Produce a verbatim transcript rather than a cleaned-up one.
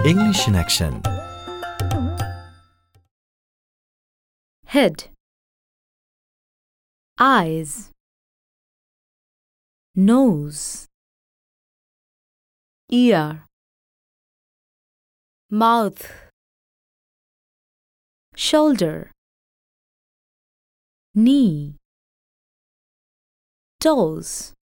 English in action. Head, eyes, nose, ear, mouth, shoulder, knee, toes,